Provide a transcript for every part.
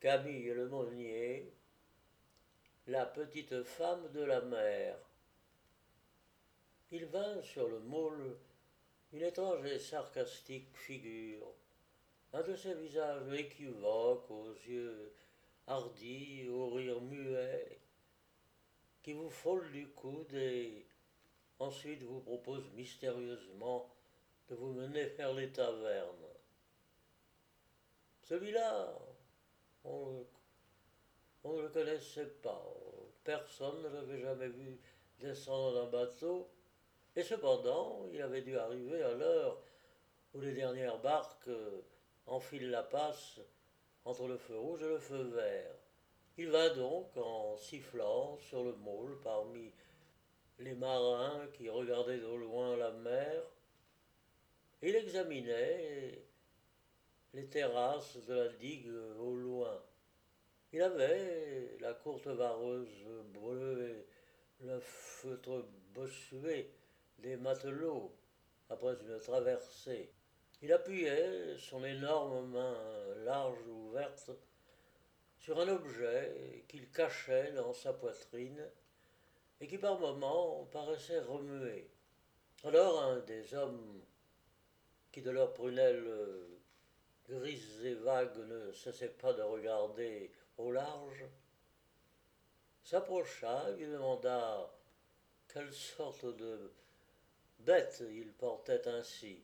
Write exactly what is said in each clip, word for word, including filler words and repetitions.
Camille Lemonnier, la petite femme de la mer. Il vint sur le môle une étrange et sarcastique figure, un de ces visages équivoques, aux yeux hardis, au rire muet, qui vous frôle du coude et ensuite vous propose mystérieusement de vous mener vers les tavernes. Celui-là, on, on ne le connaissait pas, personne ne l'avait jamais vu descendre d'un bateau, et cependant il avait dû arriver à l'heure où les dernières barques enfilent la passe entre le feu rouge et le feu vert. Il va donc en sifflant sur le môle parmi les marins qui regardaient au loin la mer. Il examinait les terrasses de la digue au loin. Il avait la courte vareuse bleue et le feutre bossué des matelots après une traversée. Il appuyait son énorme main large ouverte sur un objet qu'il cachait dans sa poitrine et qui par moments paraissait remuer. Alors un des hommes qui de leurs prunelles grises et vagues ne cessaient pas de regarder au large, s'approcha et lui demanda quelle sorte de bête il portait ainsi.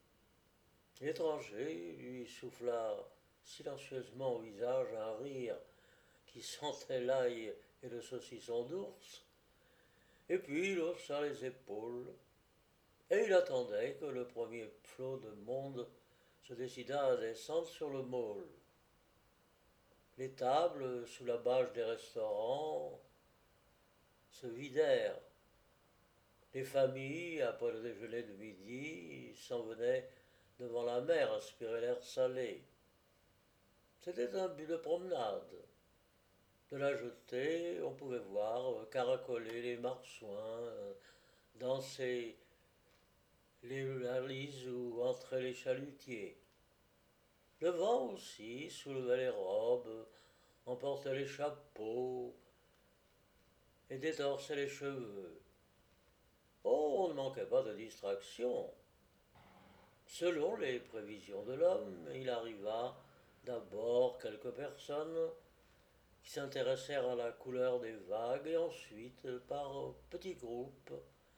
L'étranger lui souffla silencieusement au visage un rire qui sentait l'ail et le saucisson d'ours, et puis il haussa les épaules, et il attendait que le premier flot de monde se décidât à descendre sur le môle. Les tables, sous la bâche des restaurants, se vidèrent. Les familles, après le déjeuner de midi, s'en venaient devant la mer aspirer l'air salé. C'était un but de promenade. De la jetée, on pouvait voir caracoler les marsouins, danser les lalises ou entrer les chalutiers. Le vent aussi soulevait les robes, emportait les chapeaux et détorçait les cheveux. Oh, on ne manquait pas de distractions. Selon les prévisions de l'homme, il arriva d'abord quelques personnes qui s'intéressèrent à la couleur des vagues et ensuite, par petits groupes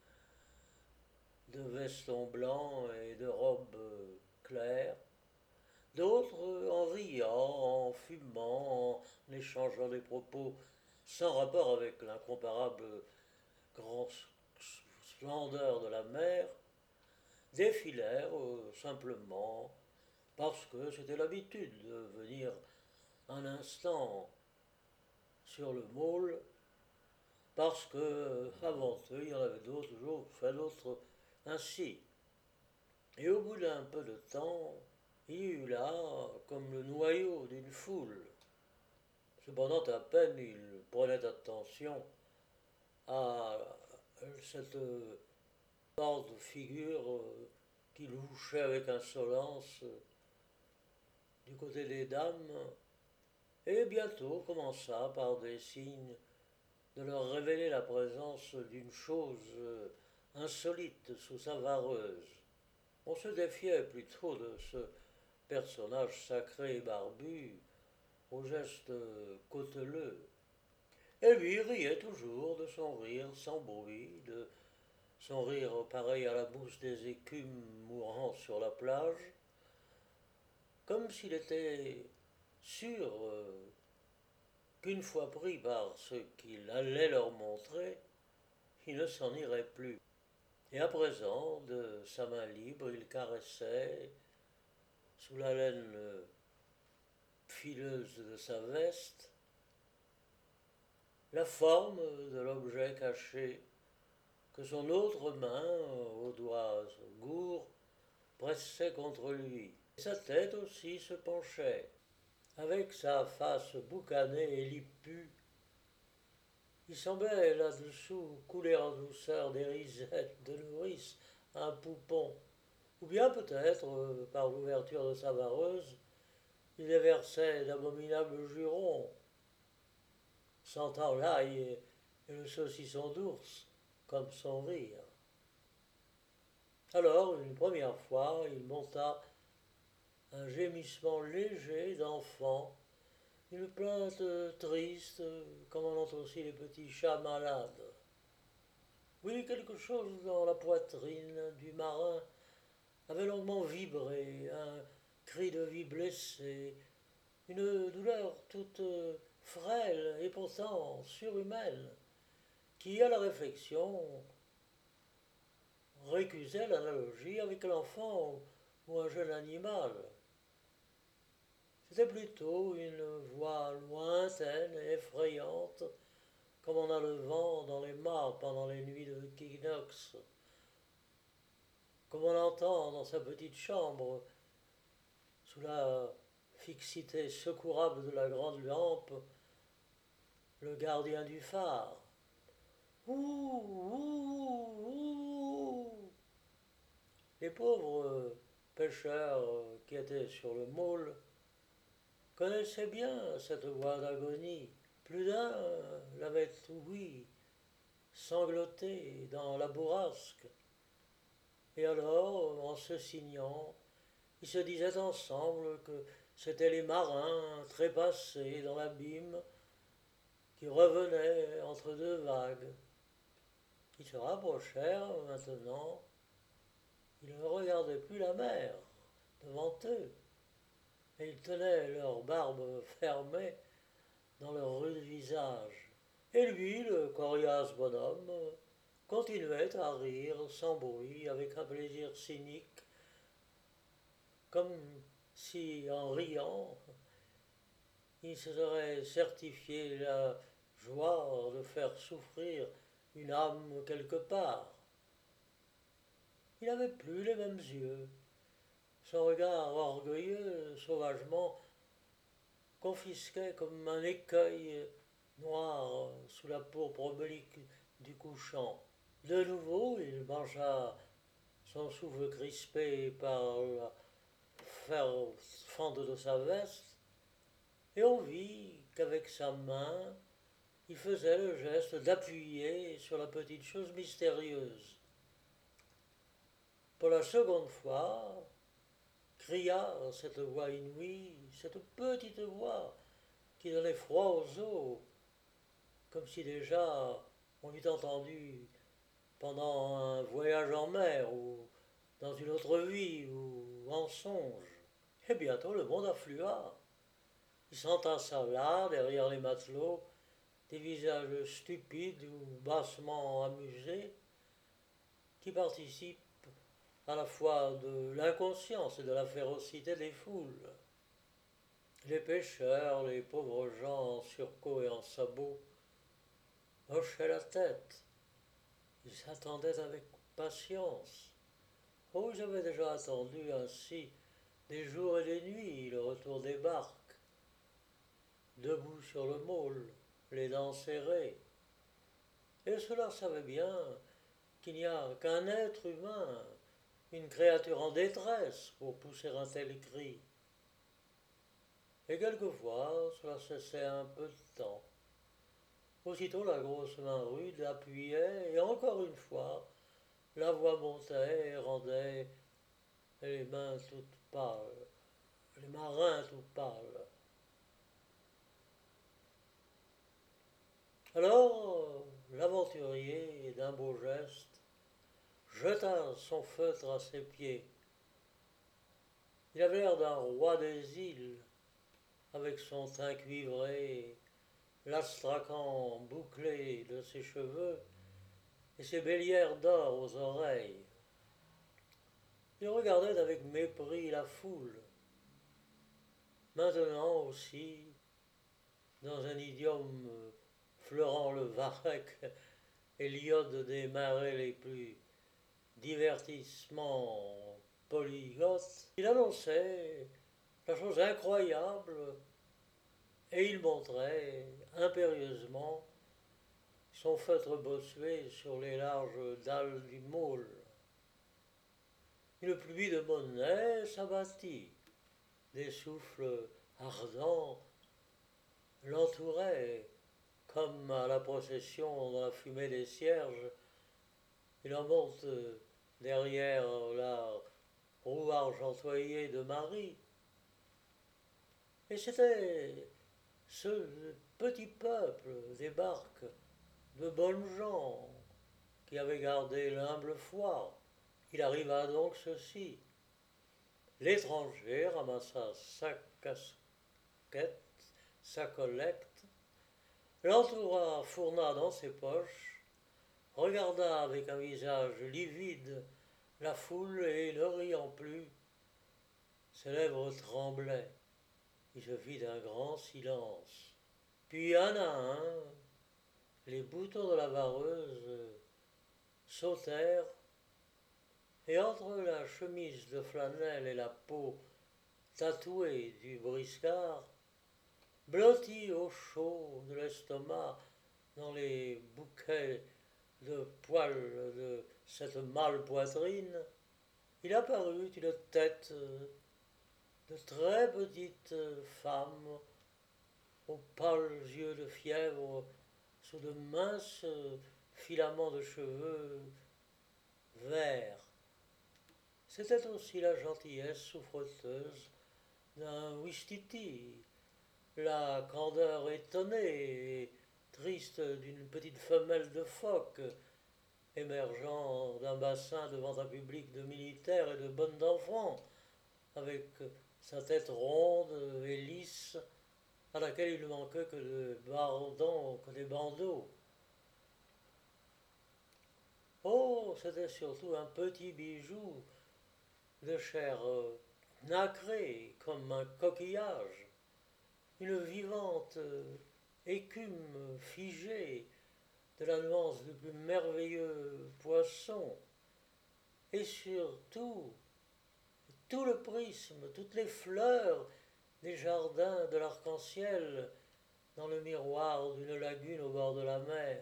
de vestons blancs et de robes claires, d'autres en riant, en fumant, en échangeant des propos sans rapport avec l'incomparable grande splendeur de la mer, défilèrent euh, simplement parce que c'était l'habitude de venir un instant sur le môle, parce que avant eux il y en avait d'autres jours fait d'autres ainsi. Et au bout d'un peu de temps, il y eut là comme le noyau d'une foule. Cependant, à peine il prenait attention à cette sorte de figure qui louchait avec insolence du côté des dames, et bientôt commença par des signes de leur révéler la présence d'une chose insolite sous sa vareuse. On se défiait plutôt de ce personnage sacré et barbu, aux gestes cauteleux. Et lui riait toujours de son rire sans bruit, de son rire pareil à la mousse des écumes mourant sur la plage, comme s'il était sûr euh, qu'une fois pris par ce qu'il allait leur montrer, il ne s'en irait plus. Et à présent, de sa main libre, il caressait, sous la laine fileuse de sa veste, la forme de l'objet caché que son autre main, aux doigts gourds, pressait contre lui. Et sa tête aussi se penchait. Avec sa face boucanée et lipue, il semblait là-dessous couler en douceur des risettes de nourrice à un poupon, ou bien peut-être, par l'ouverture de sa vareuse, il déversait d'abominables jurons, sentant l'ail et, et le saucisson d'ours comme son rire. Alors, une première fois, il monta un gémissement léger d'enfant, une plainte triste, comme en ont aussi les petits chats malades. Oui, quelque chose dans la poitrine du marin avait longuement vibré, un cri de vie blessée, une douleur toute frêle et pourtant surhumaine, qui, à la réflexion, récusait l'analogie avec l'enfant ou un jeune animal. C'était plutôt une voix lointaine et effrayante, comme on a le vent dans les mâts pendant les nuits de l'équinoxe, comme on l'entend dans sa petite chambre, sous la fixité secourable de la grande lampe, le gardien du phare. Ouh, ouh, ouh. Les pauvres pêcheurs qui étaient sur le môle connaissaient bien cette voix d'agonie. Plus d'un l'avait ouï sangloter dans la bourrasque. Et alors, en se signant, ils se disaient ensemble que c'étaient les marins trépassés dans l'abîme qui revenaient entre deux vagues. Ils se rapprochèrent maintenant. Ils ne regardaient plus la mer devant eux, et ils tenaient leurs barbes fermées dans leurs rudes visages. Et lui, le coriace bonhomme, continuait à rire sans bruit, avec un plaisir cynique, comme si, en riant, il se serait certifié la joie de faire souffrir une âme quelque part. Il n'avait plus les mêmes yeux. Son regard orgueilleux, sauvagement, confisquait comme un écueil noir sous la pourpre oblique du couchant. De nouveau, il mangea son souffle crispé par la fente de sa veste, et on vit qu'avec sa main, il faisait le geste d'appuyer sur la petite chose mystérieuse. Pour la seconde fois, cria cette voix inouïe, cette petite voix qui donnait froid aux os, comme si déjà on l'eût entendu pendant un voyage en mer ou dans une autre vie ou en songe. Et bientôt le monde afflua. Il s'entassa là, derrière les matelots, des visages stupides ou bassement amusés, qui participent à la fois de l'inconscience et de la férocité des foules. Les pêcheurs, les pauvres gens en surcot et en sabots, hochaient la tête. Ils s'attendaient avec patience. Oh, j'avais déjà attendu ainsi des jours et des nuits le retour des barques, debout sur le môle, les dents serrées. Et cela savait bien qu'il n'y a qu'un être humain, une créature en détresse pour pousser un tel cri. Et quelquefois, cela cessait un peu de temps. Aussitôt la grosse main rude appuyait, et encore une fois, la voix montait et rendait les mains toutes pâles, les marins tout pâles. Alors, l'aventurier, d'un beau geste, jeta son feutre à ses pieds. Il avait l'air d'un roi des îles, avec son teint cuivré, l'astracan bouclé de ses cheveux et ses bélières d'or aux oreilles. Il regardait avec mépris la foule. Maintenant aussi, dans un idiome fleurant le varech et l'iode des marais les plus divertissements polyglottes, il annonçait la chose incroyable et il montrait impérieusement son feutre bossué sur les larges dalles du môle. Une pluie de monnaie s'abattit, des souffles ardent, l'entourait, comme à la procession dans la fumée des cierges. Il en monte derrière la roue argentoyée de Marie. Et c'était ce petit peuple des barques de bonnes gens qui avaient gardé l'humble foi. Il arriva donc ceci. L'étranger ramassa sa casquette, sa collecte, l'entoura, fourna dans ses poches, regarda avec un visage livide la foule et, ne riant plus, ses lèvres tremblaient. Il se fit un grand silence. Puis un à un, les boutons de la vareuse sautèrent, et entre la chemise de flanelle et la peau tatouée du briscard, blotti au chaud de l'estomac dans les bouquets de poils de cette mâle poitrine, il apparut une tête de très petite femme aux pâles yeux de fièvre sous de minces filaments de cheveux verts. C'était aussi la gentillesse souffreteuse d'un ouistiti, la candeur étonnée et triste d'une petite femelle de phoque émergeant d'un bassin devant un public de militaires et de bonnes d'enfants, avec sa tête ronde et lisse à laquelle il ne manquait que, de bardons, que des bandeaux. Oh, c'était surtout un petit bijou de chair nacrée comme un coquillage, une vivante écume figée de la nuance du plus merveilleux poisson, et surtout tout le prisme, toutes les fleurs des jardins de l'arc-en-ciel dans le miroir d'une lagune au bord de la mer.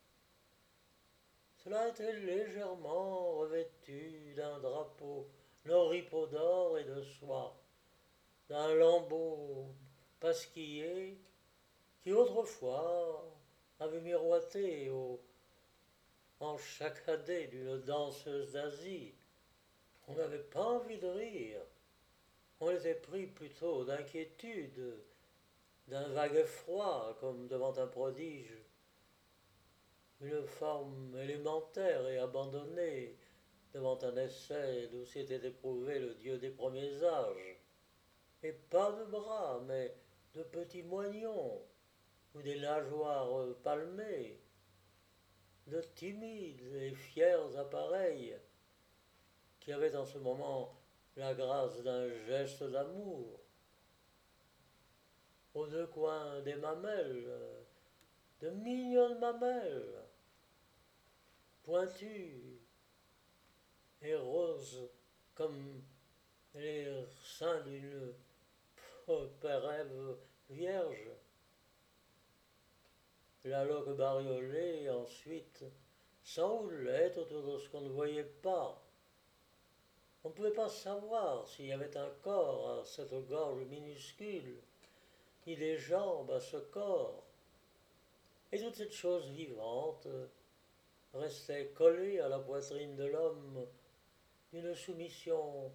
Cela était légèrement revêtu d'un drapeau noripodore et de soie, d'un lambeau pasquillé qui autrefois avait miroité au enchacadé d'une danseuse d'Asie. On n'avait pas envie de rire, on était pris plutôt d'inquiétude, d'un vague effroi comme devant un prodige, une forme élémentaire et abandonnée devant un essai d'où s'était éprouvé le dieu des premiers âges. Et pas de bras, mais de petits moignons, ou des nageoires palmées, de timides et fiers appareils, qui avaient en ce moment la grâce d'un geste d'amour. Aux deux coins des mamelles, de mignonnes mamelles, pointues et roses comme les seins d'une pérève vierge. La loque bariolée, ensuite, sans houlette autour de ce qu'on ne voyait pas. On ne pouvait pas savoir s'il y avait un corps à cette gorge minuscule, ni des jambes à ce corps. Et toute cette chose vivante restait collée à la poitrine de l'homme d'une soumission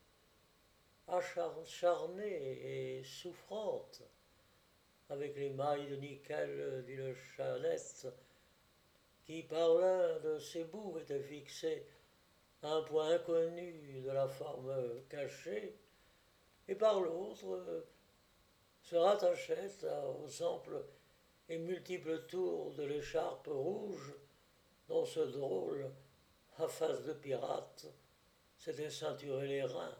acharnée et souffrante, avec les mailles de nickel d'une chaînette qui, par l'un de ses bouts, était fixée à un point inconnu de la forme cachée, et par l'autre se rattachait aux amples et multiples tours de l'écharpe rouge dont ce drôle, à face de pirate, s'était ceinturé les reins.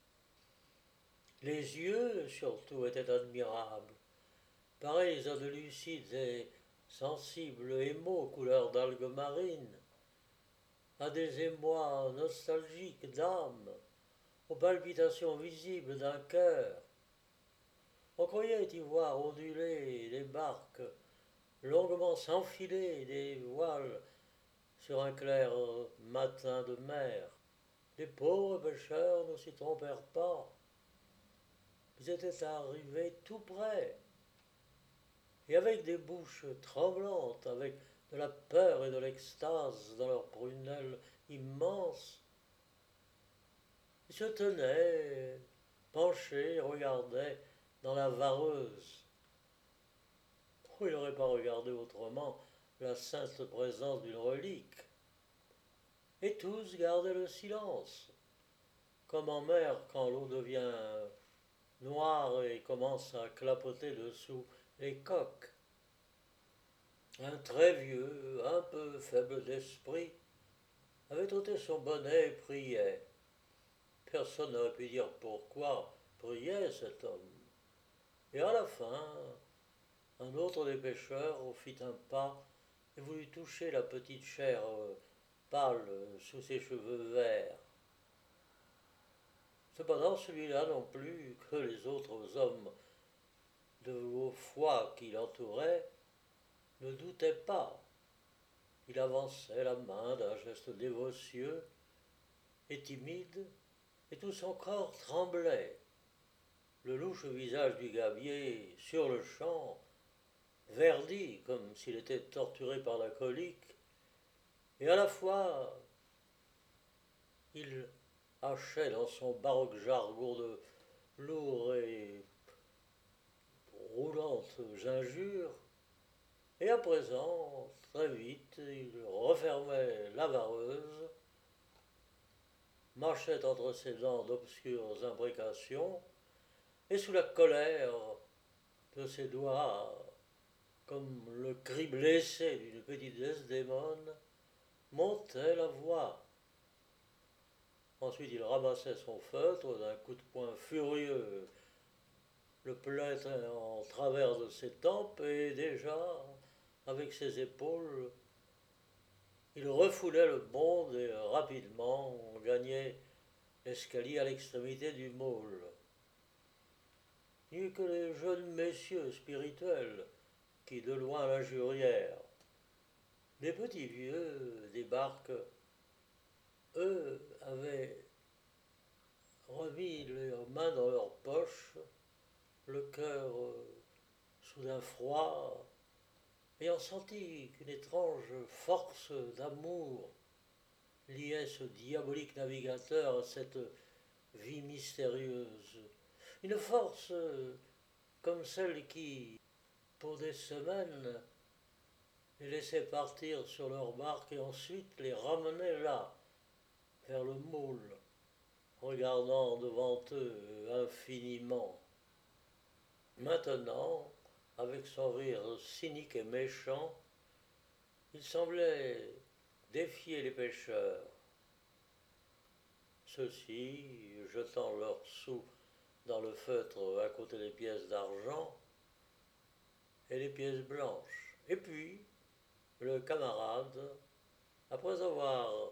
Les yeux, surtout, étaient admirables, pareils à de lucides et sensibles émaux couleur d'algues marines, à des émois nostalgiques d'âme, aux palpitations visibles d'un cœur. On croyait y voir onduler des barques, longuement s'enfiler des voiles sur un clair matin de mer. Les pauvres pêcheurs ne s'y trompèrent pas. Ils étaient arrivés tout près, et avec des bouches tremblantes, avec de la peur et de l'extase dans leurs prunelles immenses, ils se tenaient, penchés, et regardaient dans la vareuse. Oh, il n'aurait pas regardé autrement la sainte présence d'une relique. Et tous gardaient le silence, comme en mer quand l'eau devient noire et commence à clapoter dessous les coques. Un très vieux, un peu faible d'esprit, avait ôté son bonnet et priait. Personne n'aurait pu dire pourquoi priait cet homme. Et à la fin, un autre des pêcheurs fit un pas et voulut toucher la petite chair pâle sous ses cheveux verts. Cependant, celui-là non plus que les autres hommes de haut foi qui l'entouraient ne doutaient pas. Il avançait la main d'un geste dévotieux et timide, et tout son corps tremblait. Le louche visage du gabier, sur le champ, verdi comme s'il était torturé par la colique, et à la fois il hachait dans son baroque jargon de lourdes et roulantes injures, et à présent, très vite, il refermait la vareuse, mâchait entre ses dents d'obscures imprécations, et sous la colère de ses doigts, comme le cri blessé d'une petite Desdémone, montait la voix. Ensuite, il ramassait son feutre d'un coup de poing furieux, le plaitait en travers de ses tempes, et déjà, avec ses épaules, il refoulait le monde et rapidement gagnait l'escalier à l'extrémité du môle. Il n'y eut que les jeunes messieurs spirituels qui de loin l'injurièrent. Les petits vieux des barques, eux, avaient remis leurs mains dans leurs poches, le cœur soudain froid, ayant senti qu'une étrange force d'amour liait ce diabolique navigateur à cette vie mystérieuse. Une force comme celle qui, pour des semaines, les laissait partir sur leur barque et ensuite les ramenait là, vers le môle, regardant devant eux infiniment. Maintenant, avec son rire cynique et méchant, il semblait défier les pêcheurs. Ceux-ci, jetant leurs sous dans le feutre à côté des pièces d'argent et les pièces blanches. Et puis, le camarade, après avoir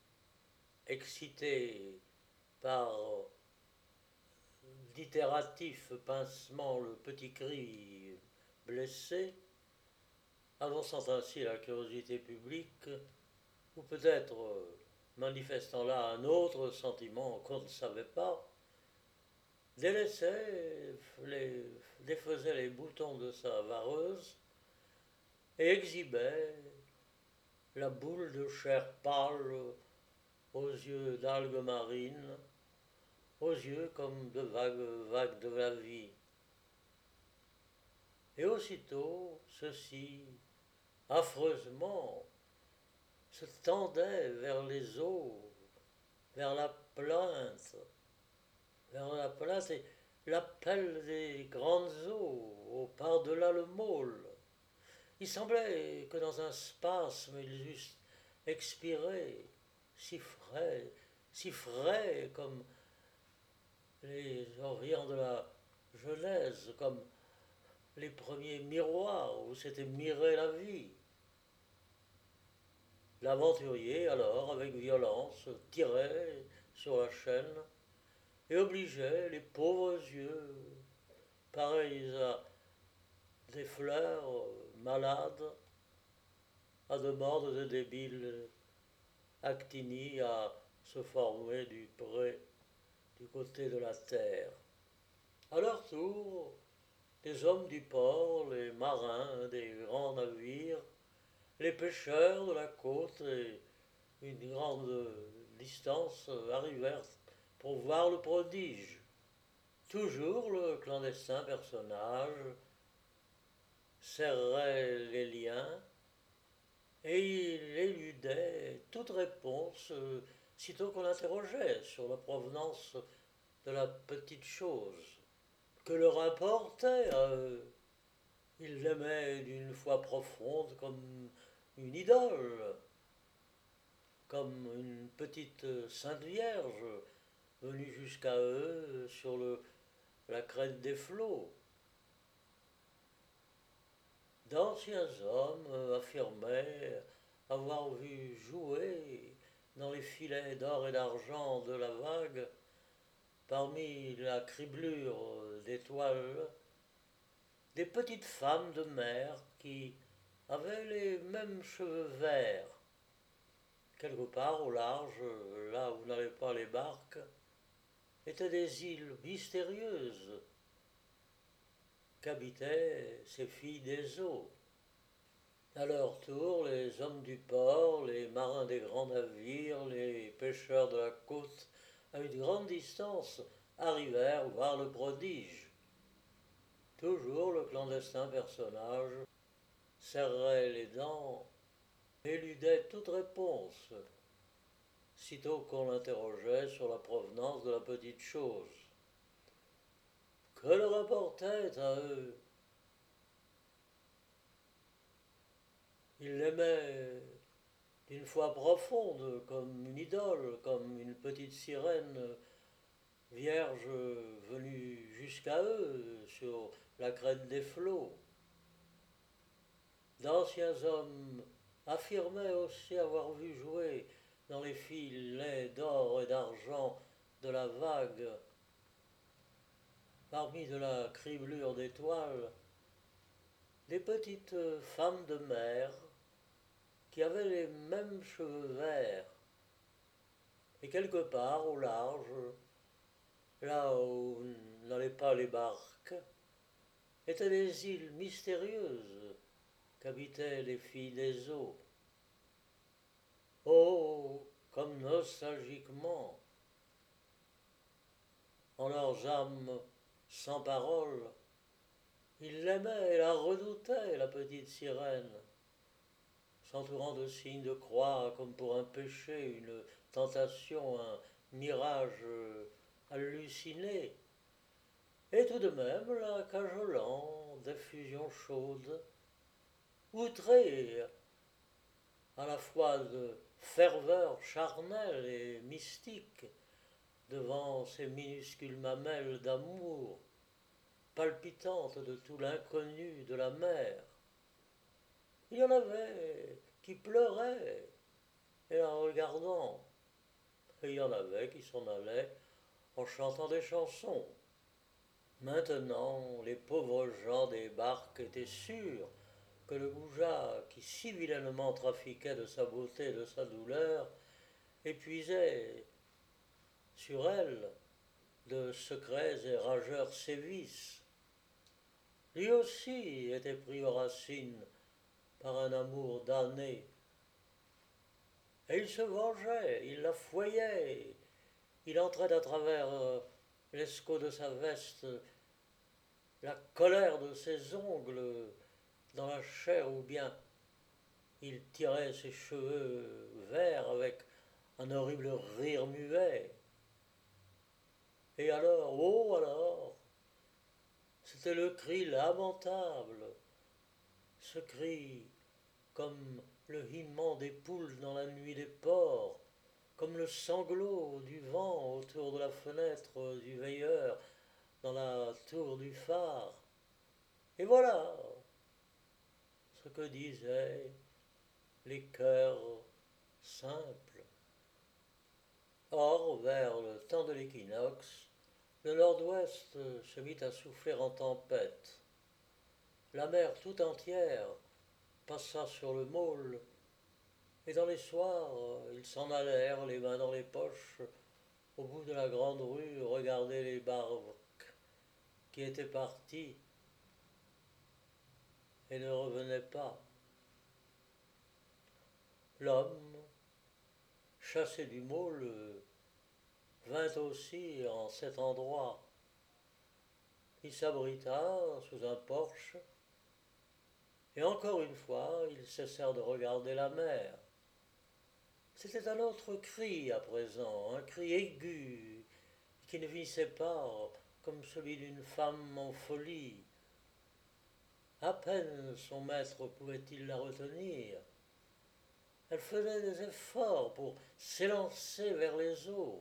excité par d'itératifs pincements le petit cri blessé, annonçant ainsi la curiosité publique, ou peut-être manifestant là un autre sentiment qu'on ne savait pas, délaissait, les, défaisait les boutons de sa vareuse et exhibait la boule de chair pâle aux yeux d'algues marines, aux yeux comme de vagues vagues de la vie. Et aussitôt, ceci, affreusement, se tendait vers les eaux, vers la plainte, vers la plainte et l'appel des grandes eaux, au par-delà le môle. Il semblait que dans un spasme ils eussent expiré, si frais, si frais comme les orients de la Genèse, comme les premiers miroirs où s'était mirée la vie. L'aventurier, alors, avec violence, tirait sur la chaîne et obligeait les pauvres yeux, pareils à des fleurs malades, à de morts de débiles actinies à se former du pré du côté de la terre. À leur tour, les hommes du port, les marins des grands navires, les pêcheurs de la côte et une grande distance arrivèrent pour voir le prodige. Toujours le clandestin personnage serrait les liens et il éludait toute réponse euh, sitôt qu'on l'interrogeait sur la provenance de la petite chose. Que leur importait à eux? Ils l'aimaient d'une foi profonde comme une idole, comme une petite Sainte Vierge venue jusqu'à eux sur le, la crête des flots. D'anciens hommes affirmaient avoir vu jouer dans les filets d'or et d'argent de la vague, parmi la criblure d'étoiles, des petites femmes de mer qui avaient les mêmes cheveux verts. Quelque part au large, là où n'allaient pas les barques, étaient des îles mystérieuses qu'habitaient ces filles des eaux. À leur tour, les hommes du port, les marins des grands navires, les pêcheurs de la côte, à une grande distance, arrivèrent voir le prodige. Toujours le clandestin personnage serrait les dents, éludait toute réponse, sitôt qu'on l'interrogeait sur la provenance de la petite chose. Que leur apportait à eux? Ils l'aimaient d'une foi profonde, comme une idole, comme une petite sirène vierge venue jusqu'à eux sur la crête des flots. D'anciens hommes affirmaient aussi avoir vu jouer dans les filets d'or et d'argent de la vague, parmi de la criblure d'étoiles, des petites femmes de mer qui avaient les mêmes cheveux verts. Et quelque part au large, là où n'allaient pas les barques, étaient des îles mystérieuses qu'habitaient les filles des eaux. Oh, comme nostalgiquement, en leurs âmes sans parole, ils l'aimaient et la redoutaient, la petite sirène, s'entourant de signes de croix comme pour un péché, une tentation, un mirage halluciné, et tout de même la cajolant d'effusions chaudes, outrée à la fois de ferveur charnelle et mystique devant ces minuscules mamelles d'amour, palpitantes de tout l'inconnu de la mer. Il y en avait qui pleuraient et la regardant, et il y en avait qui s'en allaient en chantant des chansons. Maintenant, les pauvres gens des barques étaient sûrs que le goujat, qui si vilainement trafiquait de sa beauté et de sa douleur, épuisait sur elle de secrets et rageurs sévices. Lui aussi était pris aux racines par un amour damné. Et il se vengeait, il la foyait, il entrait à travers euh, l'escaut de sa veste, la colère de ses ongles dans la chair, ou bien il tirait ses cheveux verts avec un horrible rire muet. Et alors, oh alors, c'était le cri lamentable, ce cri comme le himent des poules dans la nuit des porcs, comme le sanglot du vent autour de la fenêtre du veilleur dans la tour du phare. Et voilà ce que disaient les cœurs simples. Or, vers le temps de l'équinoxe, le nord-ouest se mit à souffler en tempête. La mer tout entière passa sur le môle, et dans les soirs, ils s'en allèrent, les mains dans les poches, au bout de la grande rue, regarder les barques qui était parti et ne revenait pas. L'homme, chassé du môle, vint aussi en cet endroit. Il s'abrita sous un porche, et encore une fois, ils cessèrent de regarder la mer. C'était un autre cri à présent, un cri aigu, qui ne finissait pas comme celui d'une femme en folie. À peine son maître pouvait-il la retenir. Elle faisait des efforts pour s'élancer vers les eaux.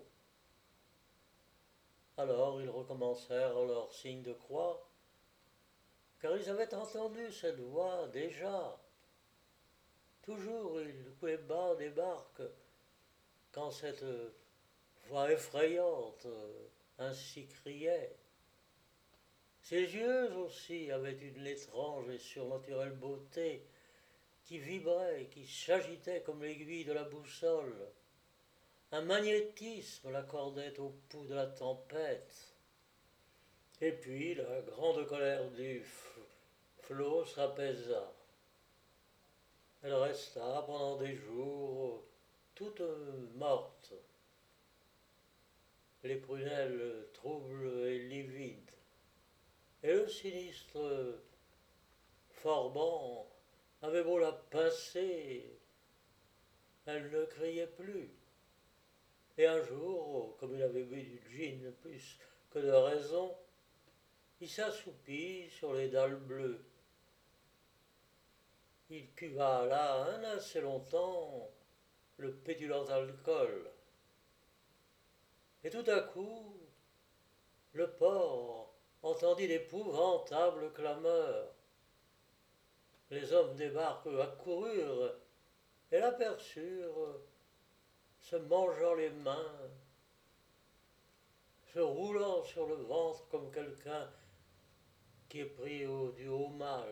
Alors ils recommencèrent leur signe de croix, car ils avaient entendu cette voix déjà. Toujours ils coulaient bas des barques quand cette voix effrayante ainsi criait. Ses yeux aussi avaient une étrange et surnaturelle beauté qui vibrait, qui s'agitait comme l'aiguille de la boussole. Un magnétisme l'accordait au pouls de la tempête. Et puis la grande colère du flot s'apaisa. Elle resta pendant des jours toute morte, les prunelles troubles et livides. Et le sinistre Forban avait beau la pincer, elle ne criait plus. Et un jour, comme il avait bu du gin plus que de raison, il s'assoupit sur les dalles bleues. Il cuva là un assez longtemps le pétulant alcool. Et tout à coup, le port entendit d'épouvantables clameurs. Les hommes des barques accoururent et l'aperçurent se mangeant les mains, se roulant sur le ventre comme quelqu'un qui est pris au, du haut mal.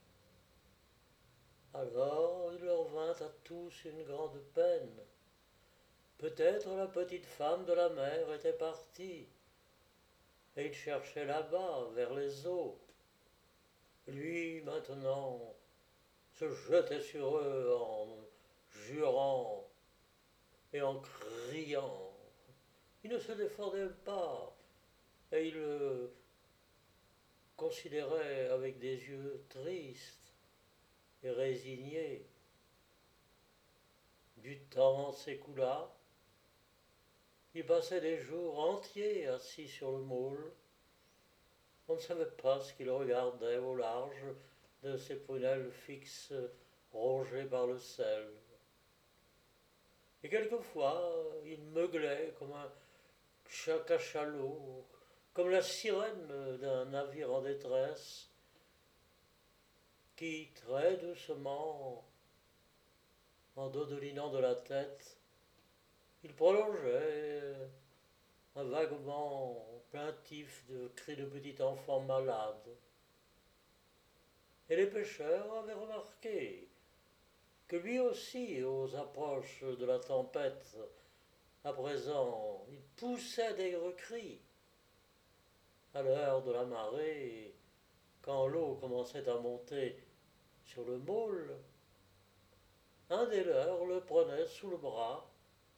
Alors il leur vint à tous une grande peine. Peut-être la petite femme de la mer était partie, et ils cherchaient là-bas, vers les eaux. Lui, maintenant, se jetait sur eux en jurant et en criant. Il ne se défendait pas, et il le considérait avec des yeux tristes et résignés. Du temps s'écoula. Il passait des jours entiers assis sur le môle. On ne savait pas ce qu'il regardait au large de ses prunelles fixes rongées par le sel. Et quelquefois, il meuglait comme un cachalot, comme la sirène d'un navire en détresse, qui, très doucement, en dodelinant de la tête, il prolongeait un vaguement plaintif de cris de petit enfant malade. Et les pêcheurs avaient remarqué que lui aussi, aux approches de la tempête, à présent, il poussait des cris. À l'heure de la marée, quand l'eau commençait à monter sur le môle, un des leurs le prenait sous le bras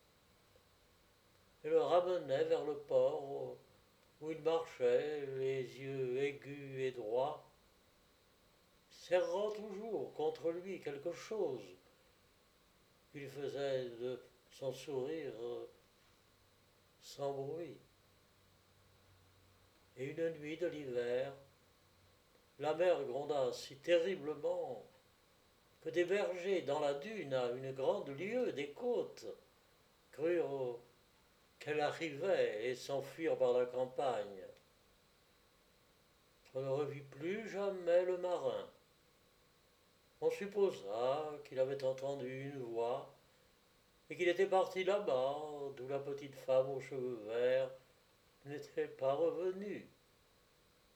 et le ramenait vers le port où il marchait, les yeux aigus et droits, serrant toujours contre lui quelque chose qu'il faisait de son sourire sans bruit. Et une nuit de l'hiver, la mer gronda si terriblement que des bergers dans la dune à une grande lieue des côtes crurent qu'elle arrivait et s'enfuirent par la campagne. On ne revit plus jamais le marin. On supposa qu'il avait entendu une voix et qu'il était parti là-bas, d'où la petite femme aux cheveux verts n'était pas revenue.